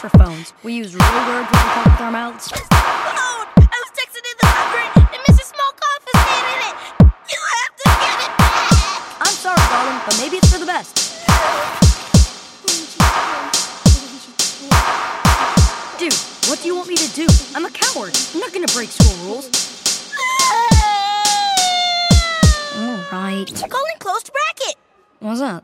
for phones. We use real words when we talk with our mouths. Phone! I was texting in the library and Mrs. Smallcough is in it. You have to get it back! I'm sorry, darling, but maybe it's for the best. Dude, what do you want me to do? I'm a coward. I'm not gonna break school rules. Alright. Calling closed bracket. What's that?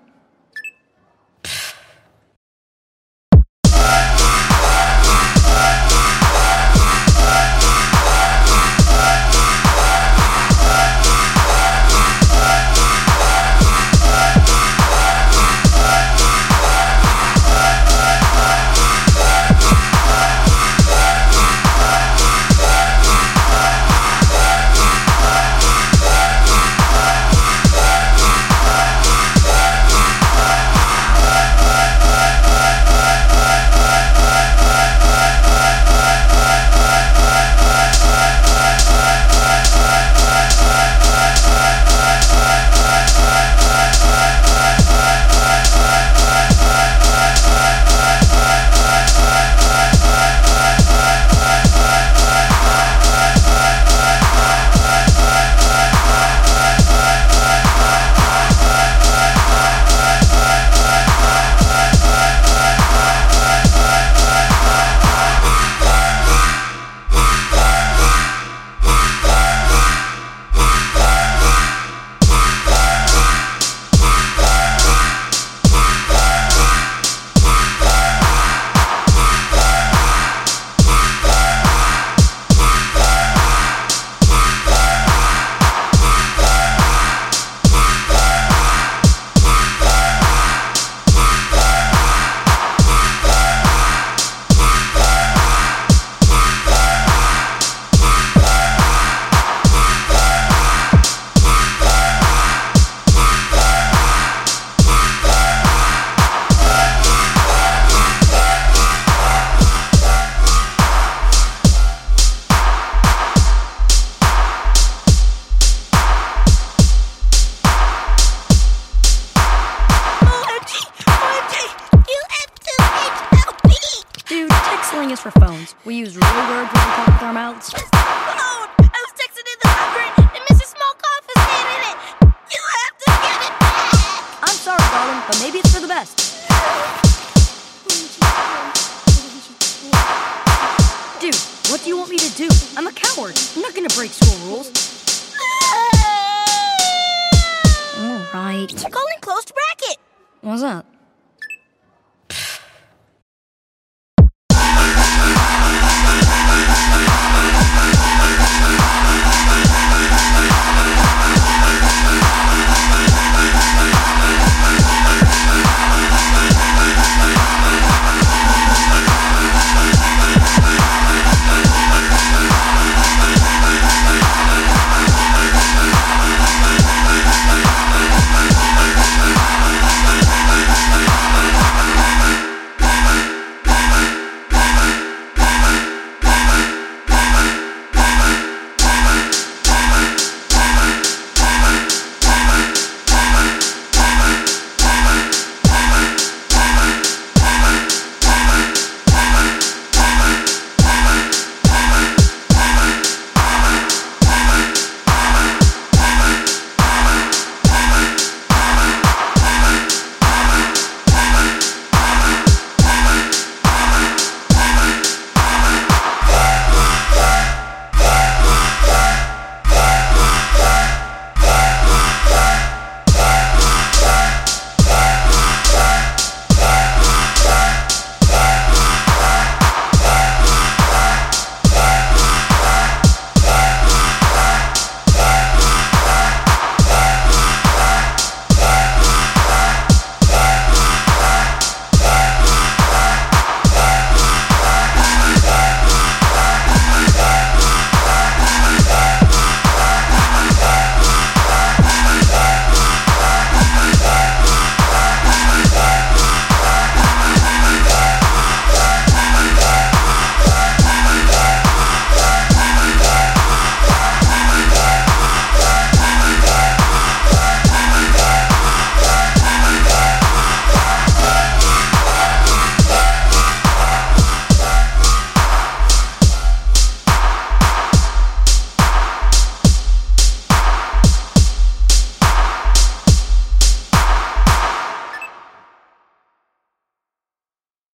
Texting is for phones. We use real words when we talk with our mouths. Phone! I was texting in the library and Mrs. Smallcough is in it. You have to get it back! I'm sorry, darling, but maybe it's for the best. Dude, what do you want me to do? I'm a coward. I'm not gonna break school rules. Alright. Calling closed bracket. What's that?